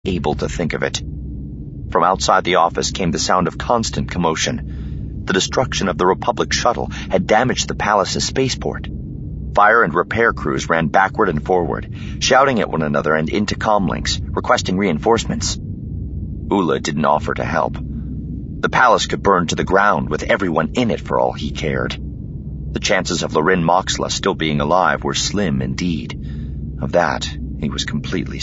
able to think of it. From outside the office came the sound of constant commotion. The destruction of the Republic shuttle had damaged the palace's spaceport. Fire and repair crews ran backward and forward, shouting at one another and into comlinks, requesting reinforcements. Ula didn't offer to help. The palace could burn to the ground with everyone in it for all he cared. The chances of Lorin Moxla still being alive were slim indeed. Of that, he was completely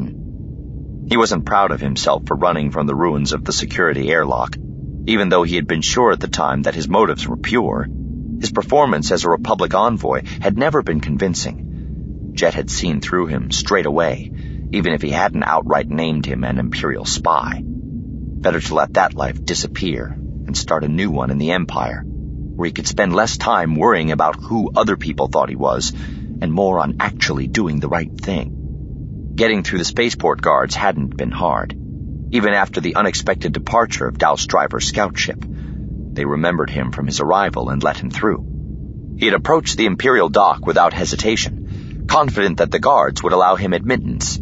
certain. He wasn't proud of himself for running from the ruins of the security airlock, even though he had been sure at the time that his motives were pure. His performance as a Republic envoy had never been convincing. Jet had seen through him straight away, even if he hadn't outright named him an Imperial spy. Better to let that life disappear and start a new one in the Empire, where he could spend less time worrying about who other people thought he was, and more on actually doing the right thing. Getting through the spaceport guards hadn't been hard, even after the unexpected departure of Douse Driver's scout ship. They remembered him from his arrival and let him through. He had approached the Imperial dock without hesitation, confident that the guards would allow him admittance.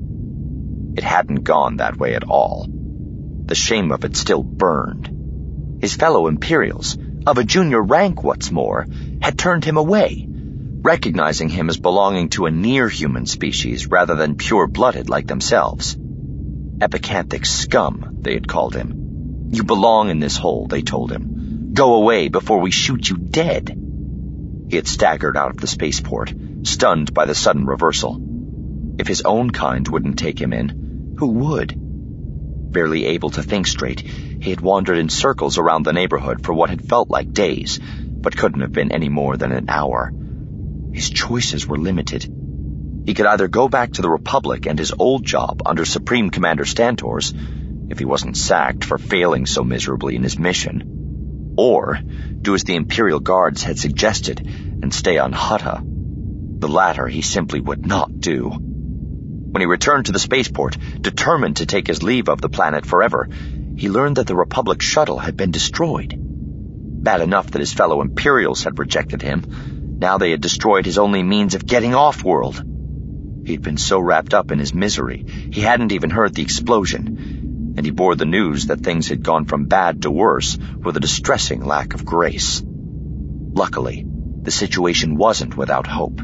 It hadn't gone that way at all. The shame of it still burned. His fellow Imperials, of a junior rank what's more, had turned him away, recognizing him as belonging to a near-human species rather than pure-blooded like themselves. Epicanthic scum, they had called him. You belong in this hole, they told him. Go away before we shoot you dead. He had staggered out of the spaceport, stunned by the sudden reversal. If his own kind wouldn't take him in, who would? Barely able to think straight, he had wandered in circles around the neighborhood for what had felt like days, but couldn't have been any more than an hour. His choices were limited. He could either go back to the Republic and his old job under Supreme Commander Stantors, if he wasn't sacked for failing so miserably in his mission, or do as the Imperial Guards had suggested and stay on Hutta. The latter he simply would not do. When he returned to the spaceport, determined to take his leave of the planet forever, he learned that the Republic shuttle had been destroyed. Bad enough that his fellow Imperials had rejected him. Now they had destroyed his only means of getting off-world. He'd been so wrapped up in his misery, he hadn't even heard the explosion, and he bore the news that things had gone from bad to worse with a distressing lack of grace. Luckily, the situation wasn't without hope.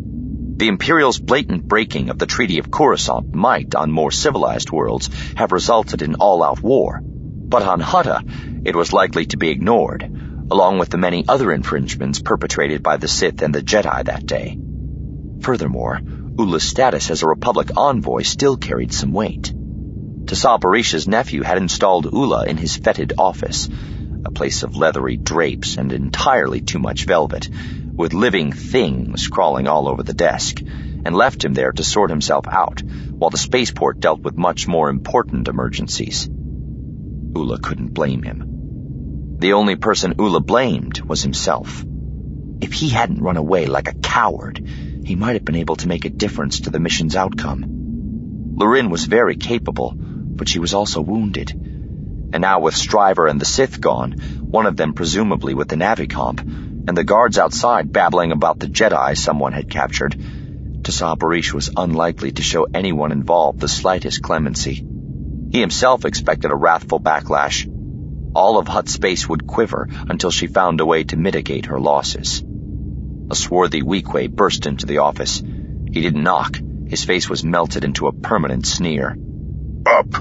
The Imperials' blatant breaking of the Treaty of Coruscant might, on more civilized worlds, have resulted in all-out war, but on Hutta, it was likely to be ignored, along with the many other infringements perpetrated by the Sith and the Jedi that day. Furthermore, Ula's status as a Republic envoy still carried some weight. Tassa Barisha's nephew had installed Ula in his fetid office, a place of leathery drapes and entirely too much velvet, with living things crawling all over the desk, and left him there to sort himself out, while the spaceport dealt with much more important emergencies. Ula couldn't blame him. The only person Ula blamed was himself. If he hadn't run away like a coward, he might have been able to make a difference to the mission's outcome. Lorin was very capable, but she was also wounded. And now with Stryver and the Sith gone, one of them presumably with the Navicomp, and the guards outside babbling about the Jedi someone had captured, Tassa Barisha was unlikely to show anyone involved the slightest clemency. He himself expected a wrathful backlash. All of Hutt space would quiver until she found a way to mitigate her losses. A swarthy Weequay burst into the office. He didn't knock. His face was melted into a permanent sneer. Up!